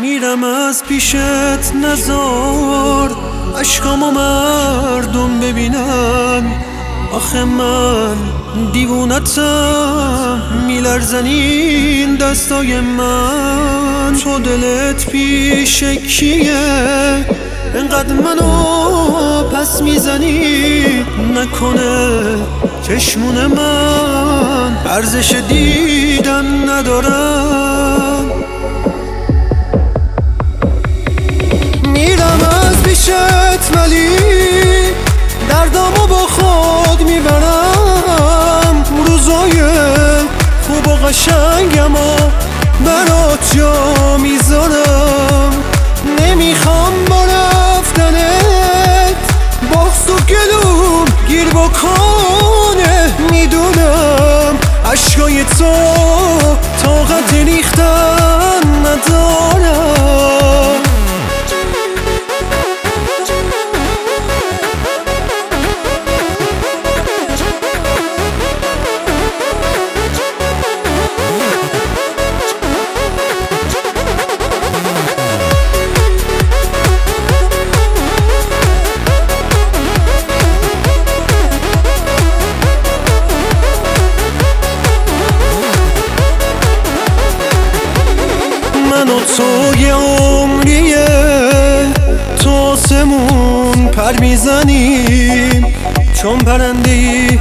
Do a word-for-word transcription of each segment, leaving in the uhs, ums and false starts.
میرم از پیشت نزار اشکامو مردم ببینن. آخه من دیوونتم میلرزن این دستای من. تو دلت پیش کیه انقدر منو پس میزنی؟ نکنه چشمون من ارزش دیدن ندارن؟ میرم از پیشت ولی دردامو با خود میبرم. روزای خوب و قشنگمو برات جا میذارم. نمیخوام با رفتنت بغض و گلوم گیر بکنه. میدونم اشکای تو طاقت ریختن ندارم. من و تو یه عمریه تو آسمون پر میزنیم. چون پرنده ای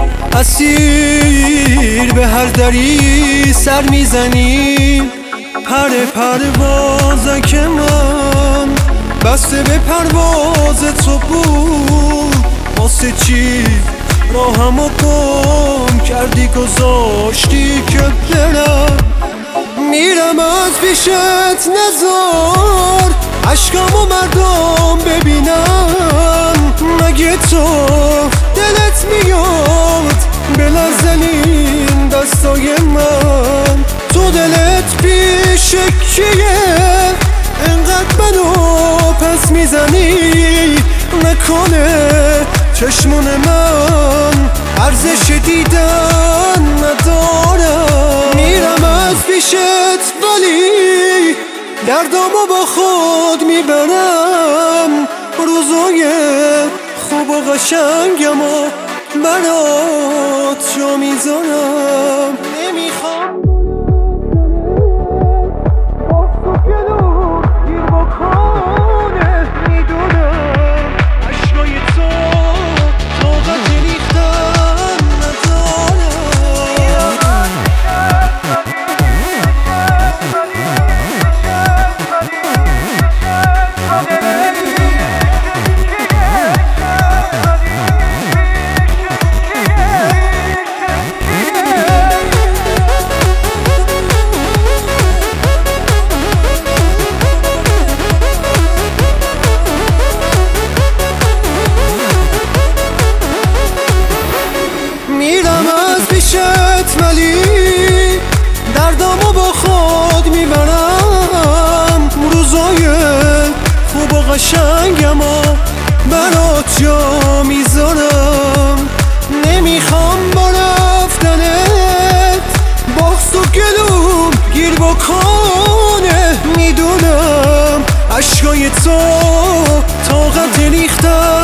اسیر به هر دری سر میزنیم. پر پروازک من بسته به پرواز تو بود. واسه چی راهمو گم کردی گذاشتی که برم؟ میرم از پیشت نزار اشکامو مردم ببینن. مگه تو دلت میاد بلرزن این دستای من؟ تو دلت پیش کیه انقدر منو پس میزنی؟ نکنه چشمون من ارزش دیدن ندارم. میرم از پیشت ولی دردامو با خود میبرم. روزای خوب و قشنگمو برات جا میذارم. نمیخوام بغض و گلوم گیر بکنه. میدونم اشکای تو طاقت ریختن ندارم. میرم از پیشت ولی دردامو با خود میبرم. روزای خوب و قشنگمو برات جا میذارم. نمیخوام با رفتنت بغض و گلوم گیر بکنه. میدونم اشکای تو طاقت ریختن